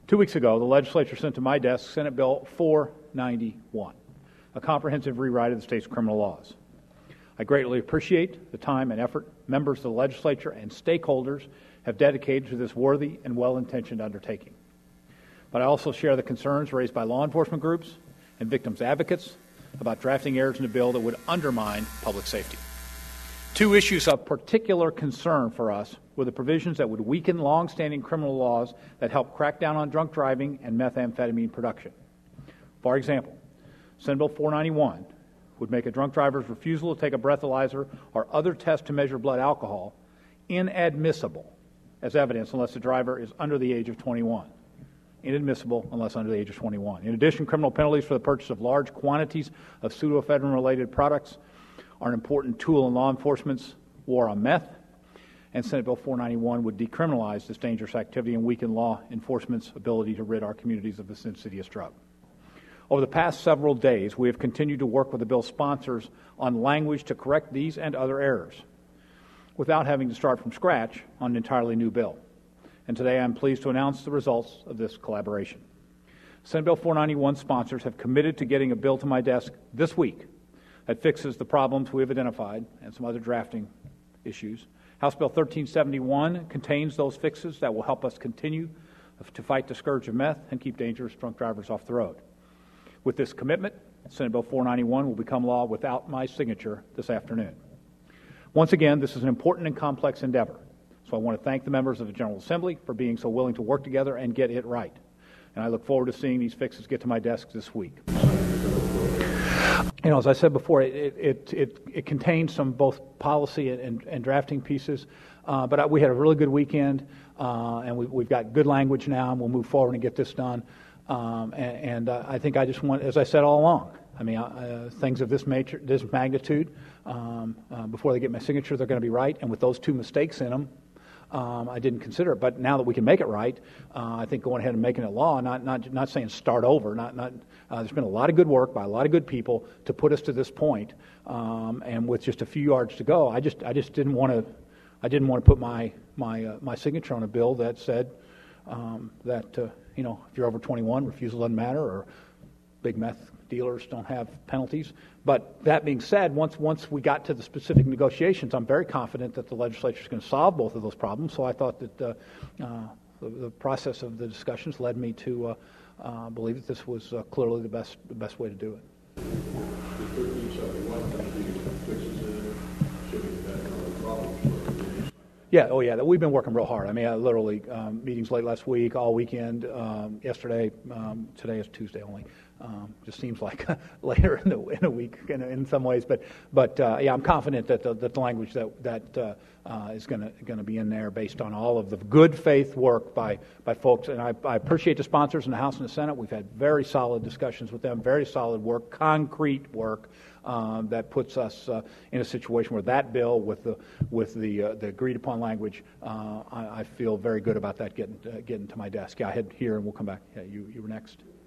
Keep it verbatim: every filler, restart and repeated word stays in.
Two weeks ago, the legislature sent to my desk Senate Bill four ninety-one, a comprehensive rewrite of the state's criminal laws. I greatly appreciate the time and effort members of the legislature and stakeholders have dedicated to this worthy and well-intentioned undertaking. But I also share the concerns raised by law enforcement groups and victims' advocates about drafting errors in the bill that would undermine public safety. Two issues of particular concern for us were the provisions that would weaken long-standing criminal laws that help crack down on drunk driving and methamphetamine production. For example, Senate Bill four ninety-one would make a drunk driver's refusal to take a breathalyzer or other test to measure blood alcohol inadmissible as evidence unless the driver is under the age of twenty-one. Inadmissible unless under the age of twenty-one. In addition, criminal penalties for the purchase of large quantities of pseudoephedrine-related products are an important tool in law enforcement's war on meth, and Senate Bill four ninety-one would decriminalize this dangerous activity and weaken law enforcement's ability to rid our communities of this insidious drug. Over the past several days, we have continued to work with the bill's sponsors on language to correct these and other errors without having to start from scratch on an entirely new bill. And today I'm pleased to announce the results of this collaboration. Senate Bill four ninety-one sponsors have committed to getting a bill to my desk this week that fixes the problems we have identified and some other drafting issues. House Bill thirteen seventy-one contains those fixes that will help us continue to fight the scourge of meth and keep dangerous drunk drivers off the road. With this commitment, Senate Bill four ninety-one will become law without my signature this afternoon. Once again, this is an important and complex endeavor, so I want to thank the members of the General Assembly for being so willing to work together and get it right. And I look forward to seeing these fixes get to my desk this week. You know, as I said before, it it it, it contains some both policy and, and, and drafting pieces, uh, but I, we had a really good weekend, uh, and we, we've got good language now, and we'll move forward and get this done. Um, and and uh, I think I just want, as I said all along, I mean, uh, things of this nature, this magnitude, um, uh, before they get my signature, they're going to be right. And with those two mistakes in them, um, I didn't consider it. But now that we can make it right, uh, I think going ahead and making it law, not not not saying start over. Not not. Uh, there's been a lot of good work by a lot of good people to put us to this point, um, and with just a few yards to go, I just I just didn't want to, I didn't want to put my my uh, my signature on a bill that said um, that uh, you know, if you're over twenty-one, refusal doesn't matter, or big meth dealers don't have penalties. But that being said, once once we got to the specific negotiations, I'm very confident that the legislature is going to solve both of those problems. So I thought that uh, uh, the, the process of the discussions led me to uh, uh, believe that this was uh, clearly the best the best way to do it. Yeah, oh yeah, we've been working real hard. I mean, I literally, um, meetings late last week, all weekend, um, yesterday, um, today is Tuesday only. Um, just seems like later in the in a week in, in some ways, but but uh, yeah, I'm confident that the, that the language that that uh, uh, is going to going to be in there based on all of the good faith work by by folks, and I, I appreciate the sponsors in the House and the Senate. We've had very solid discussions with them, very solid work, concrete work. Um, that puts us uh, in a situation where that bill, with the with the uh, the agreed upon language, uh, I, I feel very good about that getting uh, getting to my desk. Yeah, I head here, and we'll come back. Yeah, you you were next.